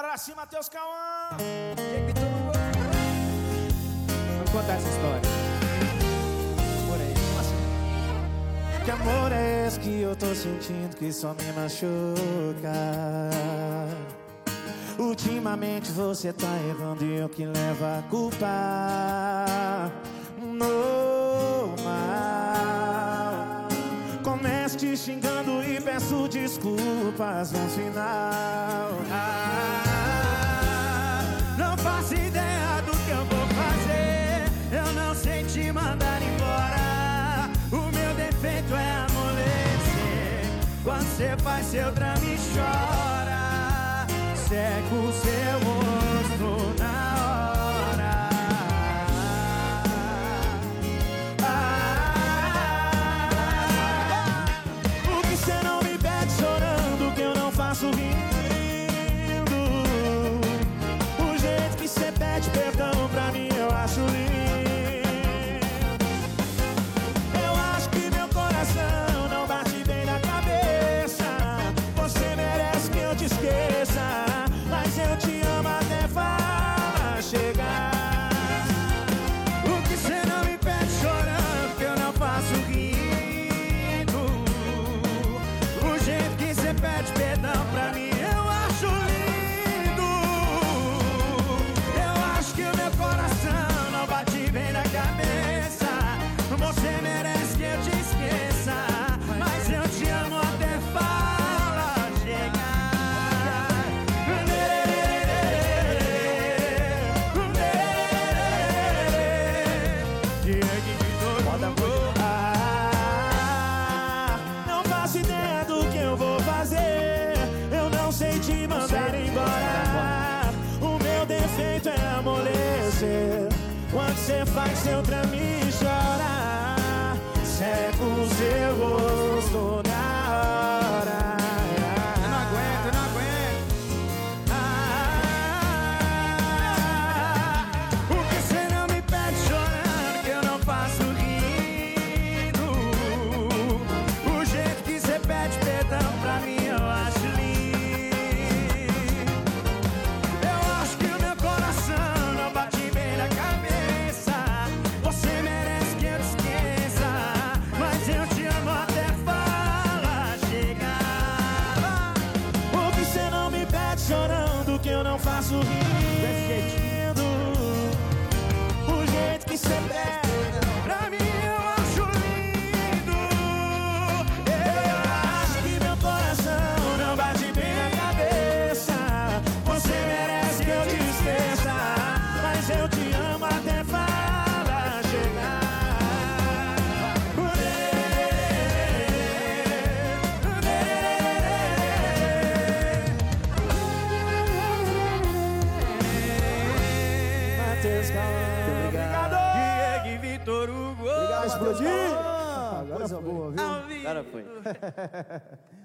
Bora assim, Matheus Cauã. Vamos contar essa história. Por aí. Que amor é esse que eu tô sentindo que só me machuca? Ultimamente você tá errando e eu que levo a culpa. Normal. Começo te xingando e peço desculpas no final. Não faço ideia do que eu vou fazer. Eu não sei te mandar embora. O meu defeito é amolecer. Quando você faz seu drama e chora, seca o seu rosto na hora. O que cê não me pede chorando, que eu não faço rindo. O jeito que cê pede perdão pra mim eu acho lindo. Eu acho que meu coração não bate bem na cabeça. Você merece que eu te esqueça, mas eu te amo até fala chegar. O que cê não me pede chorando, que eu não faço rindo. O jeito que cê pede perdão pra mim eu acho lindo. Eu acho que o meu coração não bate bem na cabeça. Você merece que eu te esqueça, mas eu te amo até fala chegar. Não faço ideia do que eu vou fazer. Eu não sei te mandar embora. O meu defeito é amolecer. Quando você faz seu drama e chora, seca o seu rosto na hora. Eu não aguento, eu não aguento. O que cê não me pede chorando, que eu não faço rindo. O jeito que cê pede perdão pra mim eu acho lindo. Eu acho que o meu coração não bate bem na cabeça. Você merece que eu te esqueça, mas eu te amo até fala chegar. O que cê não me pede chorando, que eu não faço rindo. O jeito que cê pede Pra mim eu acho lindo. eu acho que meu coração não bate bem na cabeça. Você merece que eu te esqueça, mas eu te amo até fala chegar. Matheus Cauã. Obrigado. Diego e Vitor Hugo. Obrigado, Vai explodir? Agora boa, viu? Ao vivo. Agora foi.